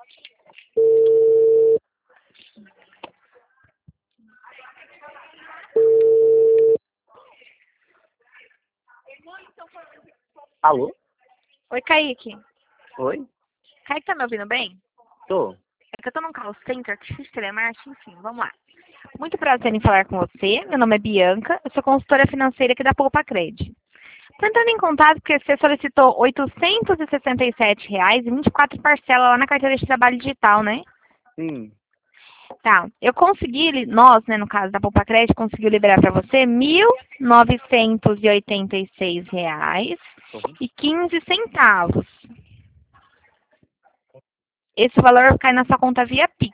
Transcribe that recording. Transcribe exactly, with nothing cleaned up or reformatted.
Alô? Oi, Kaique. Oi? Kaique, tá me ouvindo bem? Tô. É que eu tô num call center, que fiz telemarketing, enfim, vamos lá. Muito prazer em falar com você. Meu nome é Bianca, eu sou consultora financeira aqui da Poupa Cred. Tô entrando em contato porque você solicitou oitocentos e sessenta e sete reais e vinte e quatro parcelas lá na carteira de trabalho digital, né? Sim. Tá, eu consegui, nós, né, no caso da Poupa Cred, conseguiu liberar para você mil novecentos e oitenta e seis reais Uhum. e quinze centavos. Esse valor cai na sua conta via Pix.